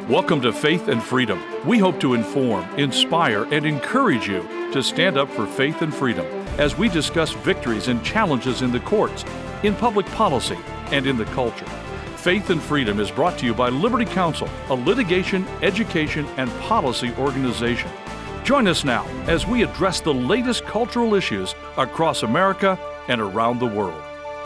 Welcome to Faith and Freedom. We hope to inform, inspire, and encourage you to stand up for faith and freedom as we discuss victories and challenges in the courts, in public policy, and in the culture. Faith and Freedom is brought to you by Liberty Counsel, a litigation, education, and policy organization. Join us now as we address the latest cultural issues across America and around the world.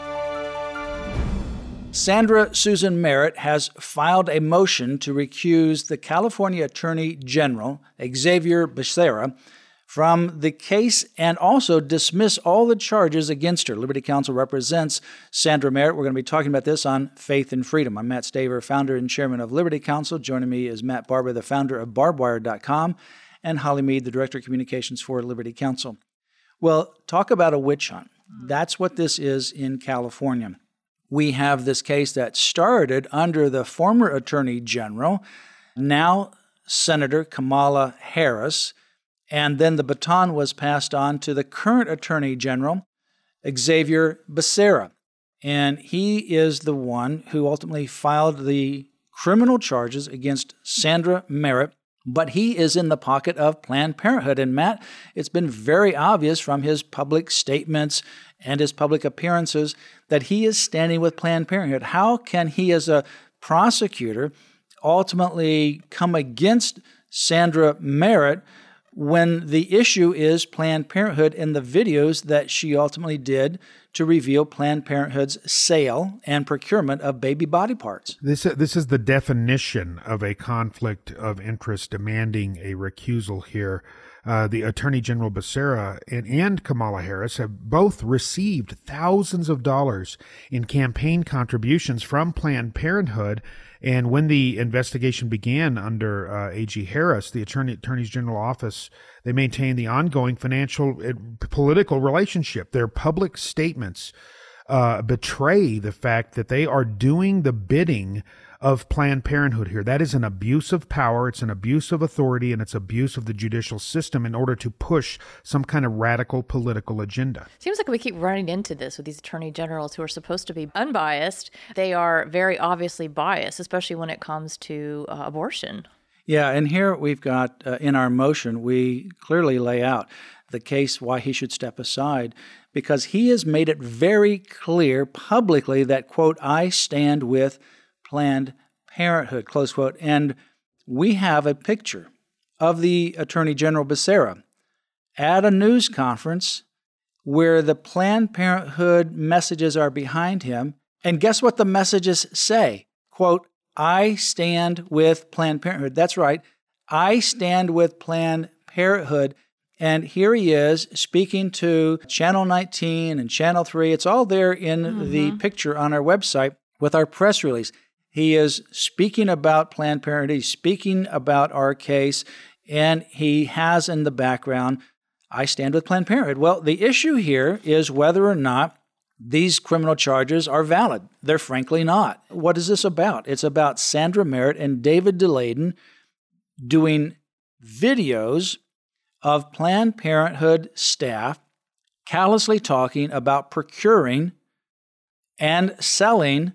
Sandra Susan Merritt has filed a motion to recuse the California Attorney General, Xavier Becerra, from the case and also dismiss all the charges against her. Liberty Counsel represents Sandra Merritt. We're going to be talking about this on Faith and Freedom. I'm Matt Staver, founder and chairman of Liberty Counsel. Joining me is Matt Barber, the founder of barbwire.com, and Holly Mead, the director of communications for Liberty Counsel. Well, talk about a witch hunt. That's what this is in California. We have this case that started under the former Attorney General, now Senator Kamala Harris, and then the baton was passed on to the current Attorney General, Xavier Becerra. And he is the one who ultimately filed the criminal charges against Sandra Merritt, but he is in the pocket of Planned Parenthood. And Matt, it's been very obvious from his public statements and his public appearances that he is standing with Planned Parenthood. How can he, as a prosecutor, ultimately come against Sandra Merritt when the issue is Planned Parenthood and the videos that she ultimately did to reveal Planned Parenthood's sale and procurement of baby body parts? This is the definition of a conflict of interest demanding a recusal here. The Attorney General Becerra and Kamala Harris have both received thousands of dollars in campaign contributions from Planned Parenthood. And when the investigation began under A.G. Harris, the Attorney General office, they maintained the ongoing financial and political relationship. Their public statements betray the fact that they are doing the bidding of Planned Parenthood here. That is an abuse of power, it's an abuse of authority, and it's abuse of the judicial system in order to push some kind of radical political agenda. Seems like we keep running into this with these attorney generals who are supposed to be unbiased. They are very obviously biased, especially when it comes to abortion. Yeah, and here we've got, in our motion, we clearly lay out the case why he should step aside, because he has made it very clear publicly that, quote, I stand with Planned Parenthood, close quote. And we have a picture of the Attorney General Becerra at a news conference where the Planned Parenthood messages are behind him. And guess what the messages say? Quote, I stand with Planned Parenthood. That's right. I stand with Planned Parenthood. And here he is speaking to Channel 19 and Channel 3. It's all there in the picture on our website with our press release. He is speaking about Planned Parenthood, he's speaking about our case, and he has in the background, I stand with Planned Parenthood. Well, the issue here is whether or not these criminal charges are valid. They're frankly not. What is this about? It's about Sandra Merritt and David Daleiden doing videos of Planned Parenthood staff callously talking about procuring and selling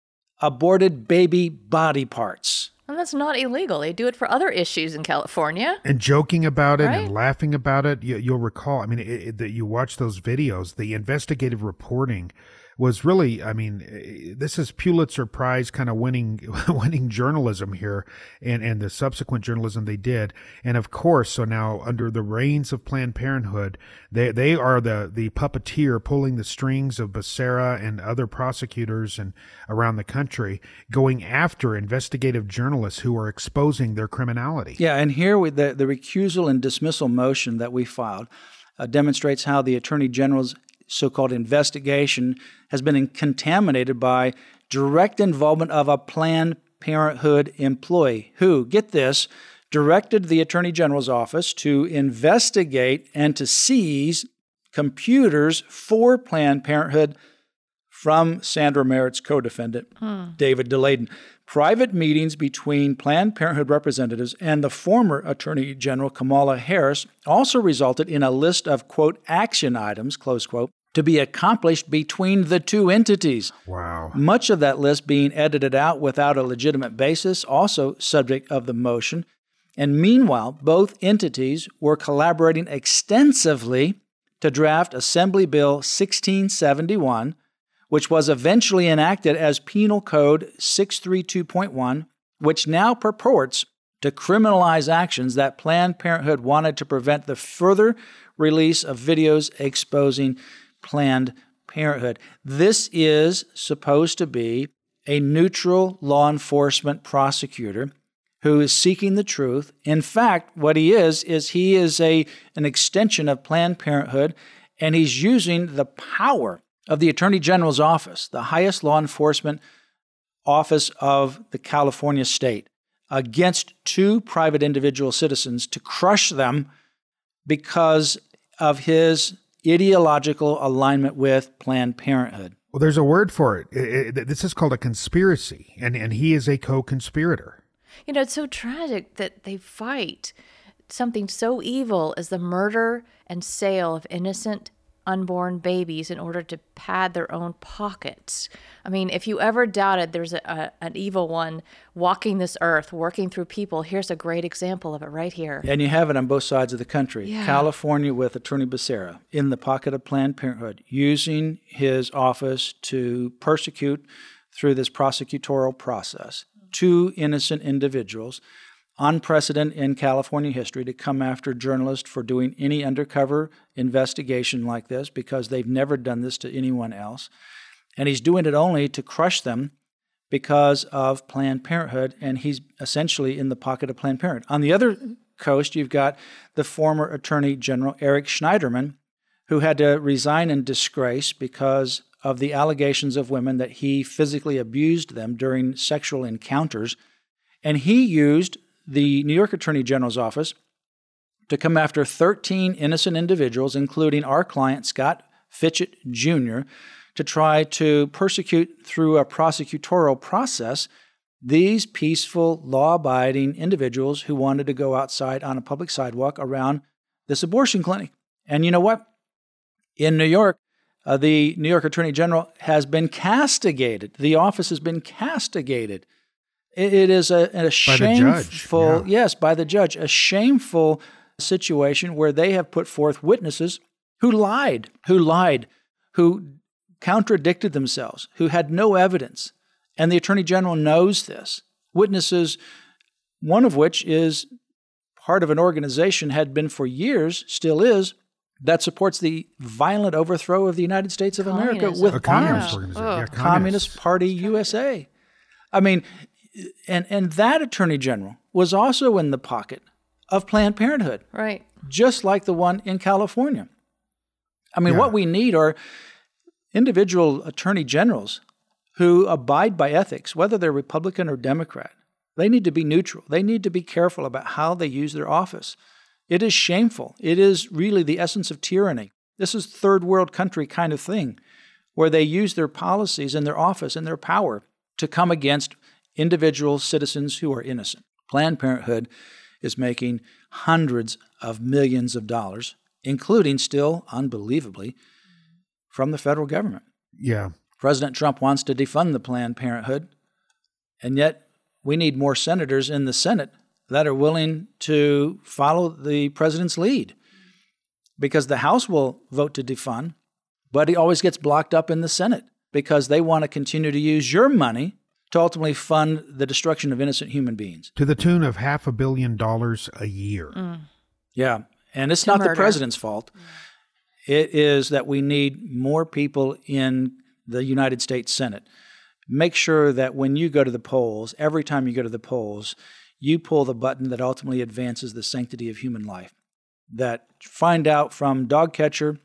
aborted baby body parts. And that's not illegal. They do it for other issues in California. And joking about it and laughing about it. You'll recall, that you watch those videos, the investigative reporting was really, this is Pulitzer Prize kind of winning journalism here and the subsequent journalism they did. And of course, so now under the reins of Planned Parenthood, they are the puppeteer pulling the strings of Becerra and other prosecutors and around the country going after investigative journalists who are exposing their criminality. Yeah, and here the recusal and dismissal motion that we filed demonstrates how the Attorney General's so-called investigation has been contaminated by direct involvement of a Planned Parenthood employee who, get this, directed the Attorney General's office to investigate and to seize computers for Planned Parenthood from Sandra Merritt's co-defendant, David Daleiden. Private meetings between Planned Parenthood representatives and the former Attorney General Kamala Harris also resulted in a list of, quote, action items, close quote, to be accomplished between the two entities. Wow. Much of that list being edited out without a legitimate basis, also subject of the motion. And meanwhile, both entities were collaborating extensively to draft Assembly Bill 1671, which was eventually enacted as Penal Code 632.1, which now purports to criminalize actions that Planned Parenthood wanted to prevent the further release of videos exposing Planned Parenthood. This is supposed to be a neutral law enforcement prosecutor who is seeking the truth. In fact, what he is an extension of Planned Parenthood, and he's using the power of the Attorney General's office, the highest law enforcement office of the California state, against two private individual citizens to crush them because of his ideological alignment with Planned Parenthood. Well, there's a word for it. This is called a conspiracy, and he is a co-conspirator. You know, it's so tragic that they fight something so evil as the murder and sale of innocent unborn babies in order to pad their own pockets. I mean, if you ever doubted there's an evil one walking this earth, working through people, here's a great example of it right here. And you have it on both sides of the country. Yeah. California with Attorney Becerra in the pocket of Planned Parenthood, using his office to persecute through this prosecutorial process two innocent individuals, unprecedented in California history, to come after journalists for doing any undercover investigation like this, because they've never done this to anyone else. And he's doing it only to crush them because of Planned Parenthood, and he's essentially in the pocket of Planned Parenthood. On the other coast, you've got the former Attorney General Eric Schneiderman, who had to resign in disgrace because of the allegations of women that he physically abused them during sexual encounters. And he used the New York Attorney General's office to come after 13 innocent individuals, including our client, Scott Fitchett Jr., to try to persecute through a prosecutorial process these peaceful, law-abiding individuals who wanted to go outside on a public sidewalk around this abortion clinic. And you know what? In New York, the New York Attorney General has been castigated. The office has been castigated. It is a shameful, by the judge, a shameful situation where they have put forth witnesses who lied, who contradicted themselves, who had no evidence. And the Attorney General knows this. Witnesses, one of which is part of an organization, had been for years, still is, that supports the violent overthrow of the United States of America with arms. Communist Party USA. I mean, and that Attorney General was also in the pocket of Planned Parenthood. Right. Just like the one in California. I mean, what we need are individual attorney generals who abide by ethics, whether they're Republican or Democrat. They need to be neutral. They need to be careful about how they use their office. It is shameful. It is really the essence of tyranny. This is third world country kind of thing, where they use their policies and their office and their power to come against individual citizens who are innocent. Planned Parenthood is making hundreds of millions of dollars, including still, unbelievably, from the federal government. Yeah. President Trump wants to defund the Planned Parenthood, and yet we need more senators in the Senate that are willing to follow the president's lead, because the House will vote to defund, but he always gets blocked up in the Senate because they want to continue to use your money to ultimately fund the destruction of innocent human beings. To the tune of $500 million a year. Yeah, and it's not the president's fault. It is that we need more people in the United States Senate. Make sure that when you go to the polls, every time you go to the polls, you pull the button that ultimately advances the sanctity of human life. That find out from dog catcher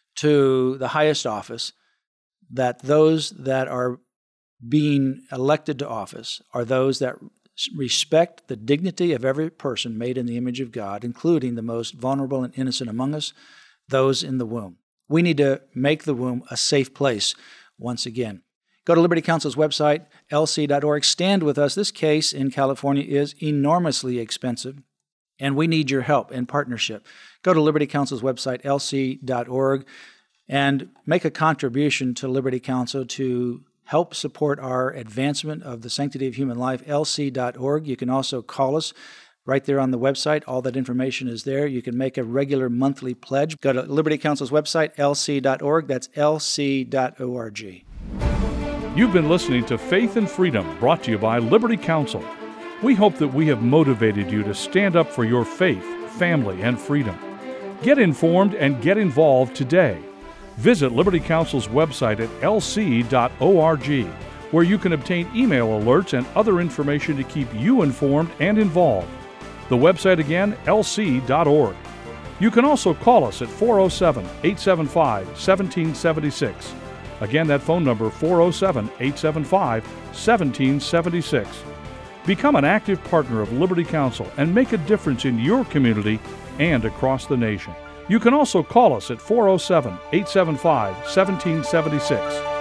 to the highest office that those that are being elected to office are those that respect the dignity of every person made in the image of God, including the most vulnerable and innocent among us, those in the womb. We need to make the womb a safe place once again. Go to Liberty Counsel's website, lc.org. Stand with us. This case in California is enormously expensive, and we need your help and partnership. Go to Liberty Counsel's website, lc.org. and make a contribution to Liberty Counsel to help support our advancement of the sanctity of human life, lc.org. You can also call us right there on the website. All that information is there. You can make a regular monthly pledge. Go to Liberty Counsel's website, lc.org. That's lc.org. You've been listening to Faith and Freedom, brought to you by Liberty Counsel. We hope that we have motivated you to stand up for your faith, family, and freedom. Get informed and get involved today. Visit Liberty Counsel's website at lc.org, where you can obtain email alerts and other information to keep you informed and involved. The website again, lc.org. You can also call us at 407-875-1776. Again, that phone number, 407-875-1776. Become an active partner of Liberty Counsel and make a difference in your community and across the nation. You can also call us at 407-875-1776.